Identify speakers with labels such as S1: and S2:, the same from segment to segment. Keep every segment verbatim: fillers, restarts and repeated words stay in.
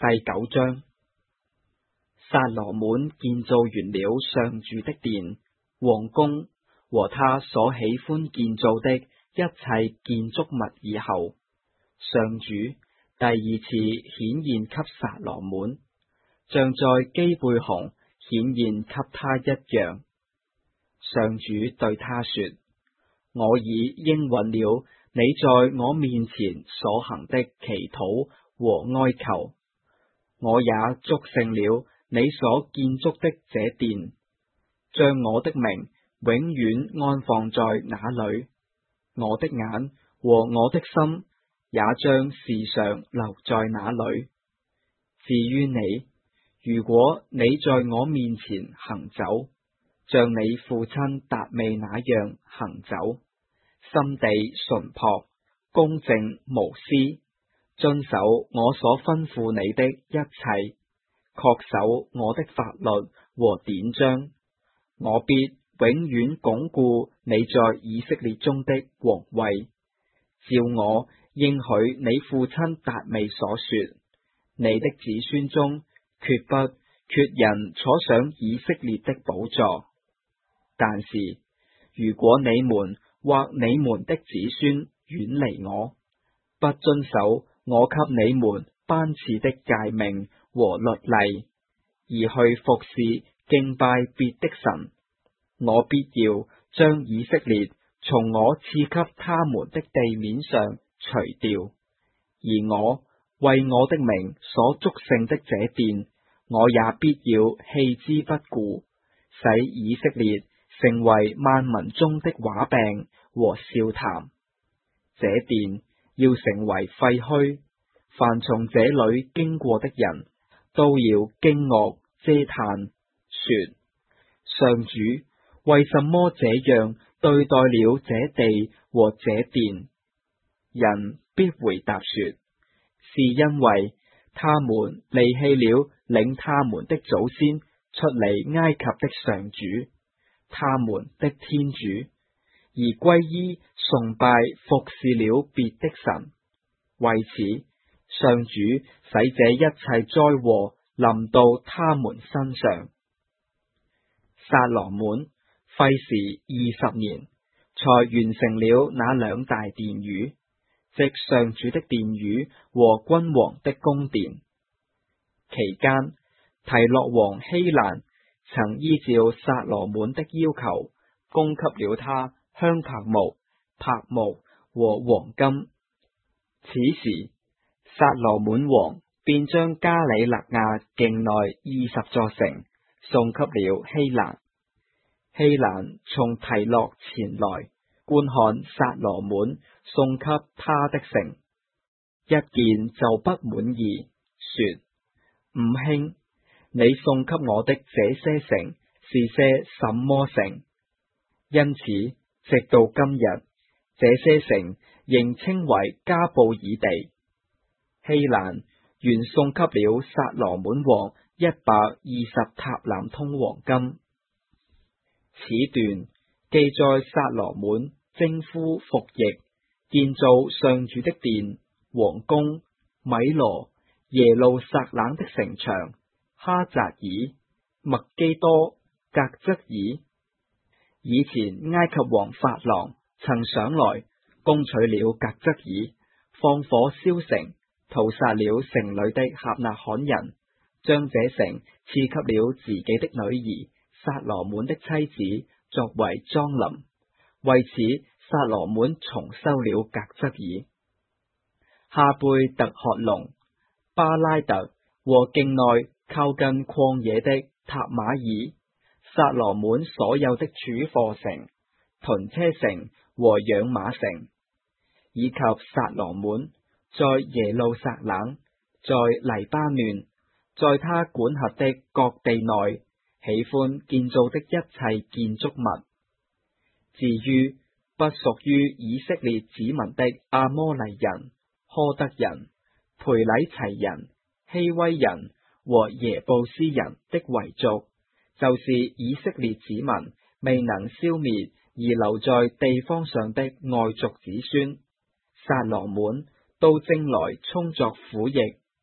S1: 第九章。撒羅滿建造完了上主的殿、王宮和他所喜歡建造的一切建築物以後，上主第二次顯現給撒羅滿，像在基貝紅顯現給他一樣。上主對他說：我已應允了你在我面前所行的祈禱和哀求，我也祝聖了你所建築的這殿，將我的名永遠安放在那裏。我的眼和我的心也將時常留在那裏。至於你，如果你在我面前行走，像你父親達味那樣行走，心地純樸、公正無私，遵守我所吩咐你的一切，恪守我的法律和典章，我必永遠鞏固你在以色列中的王位。照我應許你父親達味所說，你的子孫中決不缺人坐上以色列的寶座。但是，如果你們或你們的子孫遠離我，不遵守我給你們頒賜的誡命和律例，而去服侍敬拜別的神，我必要將以色列從我賜給他們的地面上除掉，而我為我的名所祝聖的這殿，我也必要棄之不顧，使以色列成為萬民中的話柄和笑談。這殿要成為廢墟，凡從這裏經過的人都要驚愕嗟嘆，說：上主為什麼這樣對待了這地和這殿？人必回答說：是因為他們離棄了領他們的祖先出離埃及的上主，他們的天主，而歸依崇拜服侍了別的神。為此，上主使這一切災禍臨到他們身上。撒羅滿費時二十年，才完成了那兩大殿宇，即上主的殿宇和君王的宮殿。期間，提洛王希蘭曾依照撒羅滿的要求，供給了他香柏木、柏木和黃金。此時，撒羅滿王便將加里肋亞境內二十座城送給了希蘭。希蘭從提洛前來觀看撒羅滿送給他的城，一見就不滿意，說：吾兄，你送給我的這些城是些什麼城？因此，直到今日，這些城仍稱為加布爾地。希蘭原送給了撒羅滿王一百二十塔蘭通黃金。此段記載撒羅滿征夫服役，建造上主的殿、王宮、米羅、耶路撒冷的城牆、哈扎爾、麥基多、革則爾。以前埃及王法郎曾上來攻取了革則爾，放火燒城，屠殺了城裏的客納罕人，將這城賜給了自己的女兒撒羅滿的妻子作為莊林。為此，撒羅滿重修了革則爾。哈貝特曷龍、巴拉特和境內靠近曠野的塔瑪爾，撒羅滿所有的儲貨城、屯車城和養馬城，以及撒羅滿在耶路撒冷、在黎巴嫩、在他管轄的各地內喜歡建造的一切建築物。至於不屬於以色列子民的阿摩黎人、柯德人、培禮齊人、希威人和耶布斯人的遺族，就是以色列子民未能消滅而留在地方上的外族子孫，撒羅滿都徵來充作苦役、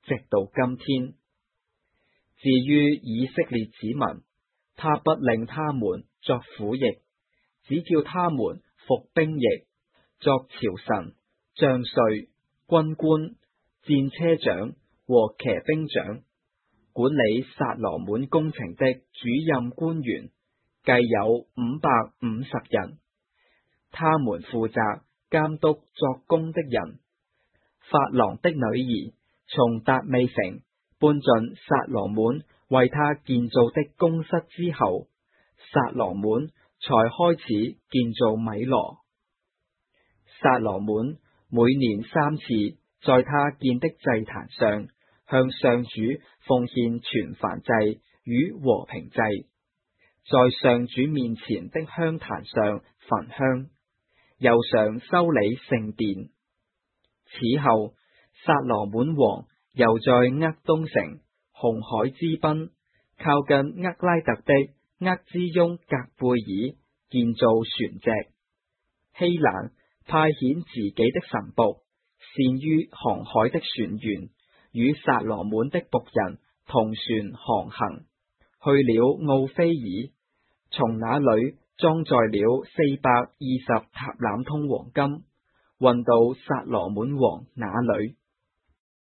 S1: 直到今天。至於以色列子民，他不令他們作苦役，只叫他們服兵役，作朝臣、將帥、軍官、戰車長和騎兵長，管理撒羅滿工程的主任官員計有五百五十人，他們負責監督作工的人。法郎的女兒從達味城搬進撒羅滿為他建造的宮室之後，撒羅滿才開始建造米羅。撒羅滿每年三次在他建的祭壇上向上主奉獻全燔祭與和平祭，在上主面前的香壇上焚香，又常修理聖殿。此後，撒羅滿王又在厄東城紅海之濱靠近厄拉特的厄茲雍格貝爾建造船隻。希蘭派遣自己的臣僕，善於航海的船員，與撒羅滿的僕人同船航行，去了奧菲爾，從那裏裝載了四百二十塔冷通黃金，運到撒羅滿王那裏。